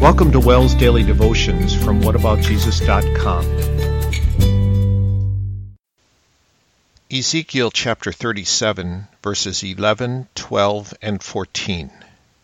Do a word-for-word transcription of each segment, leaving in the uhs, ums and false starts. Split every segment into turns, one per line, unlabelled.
Welcome to Wells Daily Devotions from what about jesus dot com. Ezekiel chapter thirty-seven, verses eleven, twelve, and fourteen.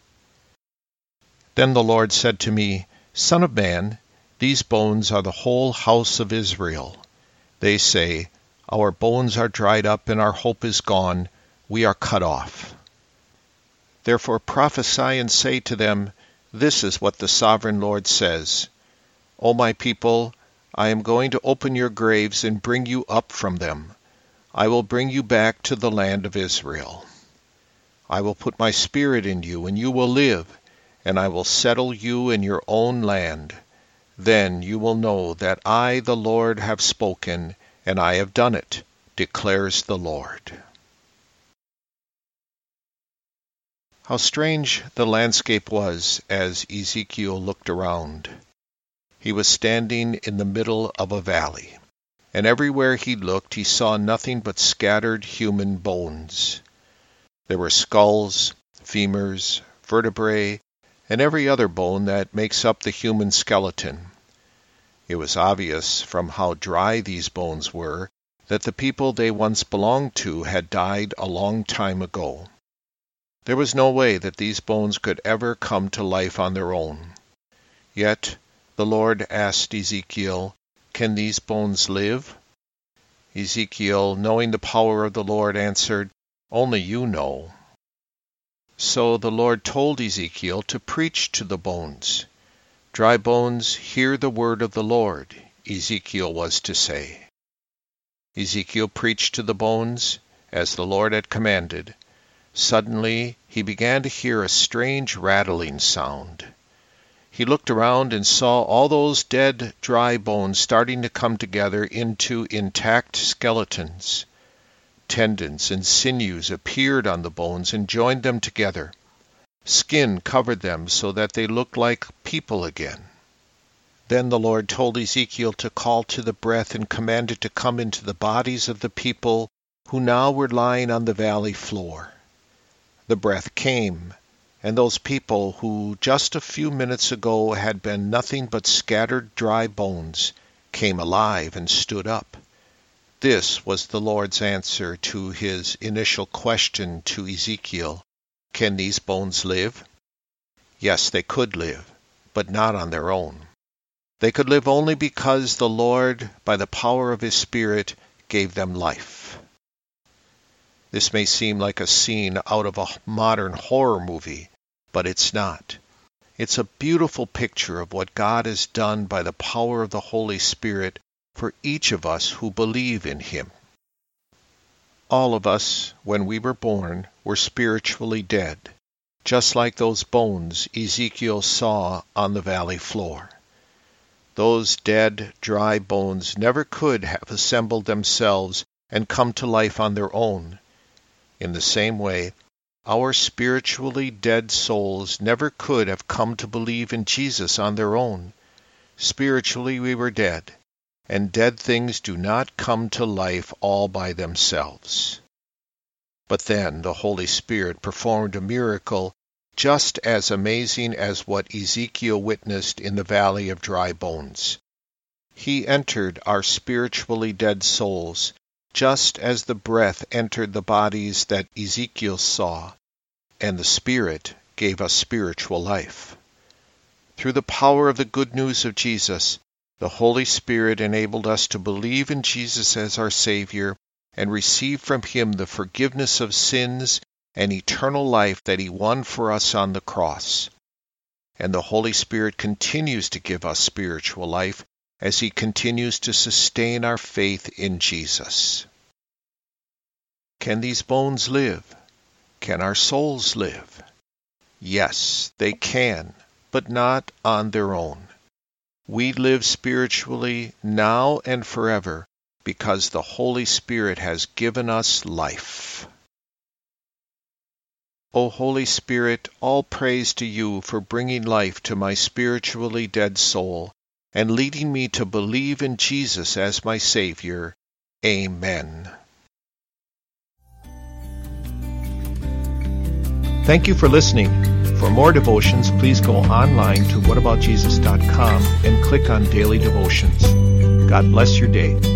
Then the Lord said to me, Son of man, these bones are the whole house of Israel. They say, Our bones are dried up, and our hope is gone. We are cut off. Therefore prophesy and say to them, This is what the sovereign Lord says. O my people, I am going to open your graves and bring you up from them. I will bring you back to the land of Israel. I will put my spirit in you, and you will live, and I will settle you in your own land. Then you will know that I, the Lord, have spoken, and I have done it, declares the Lord. How strange the landscape was as Ezekiel looked around. He was standing in the middle of a valley, and everywhere he looked he saw nothing but scattered human bones. There were skulls, femurs, vertebrae, and every other bone that makes up the human skeleton. It was obvious from how dry these bones were that the people they once belonged to had died a long time ago. There was no way that these bones could ever come to life on their own. Yet the Lord asked Ezekiel, Can these bones live? Ezekiel, knowing the power of the Lord, answered, Only you know. So the Lord told Ezekiel to preach to the bones. Dry bones, hear the word of the Lord, Ezekiel was to say. Ezekiel preached to the bones, as the Lord had commanded. Suddenly he began to hear a strange rattling sound. He looked around and saw all those dead, dry bones starting to come together into intact skeletons. Tendons and sinews appeared on the bones and joined them together. Skin covered them so that they looked like people again. Then the Lord told Ezekiel to call to the breath and command it to come into the bodies of the people who now were lying on the valley floor. The breath came, and those people who just a few minutes ago had been nothing but scattered dry bones came alive and stood up. This was the Lord's answer to his initial question to Ezekiel, Can these bones live? Yes, they could live, but not on their own. They could live only because the Lord, by the power of his Spirit, gave them life. This may seem like a scene out of a modern horror movie, but it's not. It's a beautiful picture of what God has done by the power of the Holy Spirit for each of us who believe in him. All of us, when we were born, were spiritually dead, just like those bones Ezekiel saw on the valley floor. Those dead, dry bones never could have assembled themselves and come to life on their own. In the same way, our spiritually dead souls never could have come to believe in Jesus on their own. Spiritually we were dead, and dead things do not come to life all by themselves. But then the Holy Spirit performed a miracle just as amazing as what Ezekiel witnessed in the valley of dry bones. He entered our spiritually dead souls, just as the breath entered the bodies that Ezekiel saw, and the Spirit gave us spiritual life. Through the power of the good news of Jesus, the Holy Spirit enabled us to believe in Jesus as our Savior and receive from him the forgiveness of sins and eternal life that he won for us on the cross. And the Holy Spirit continues to give us spiritual life as he continues to sustain our faith in Jesus. Can these bones live? Can our souls live? Yes, they can, but not on their own. We live spiritually now and forever because the Holy Spirit has given us life. O Holy Spirit, all praise to you for bringing life to my spiritually dead soul and leading me to believe in Jesus as my Savior. Amen.
Thank you for listening.
For more devotions, please go online to what about jesus dot com and click on Daily Devotions. God bless your day.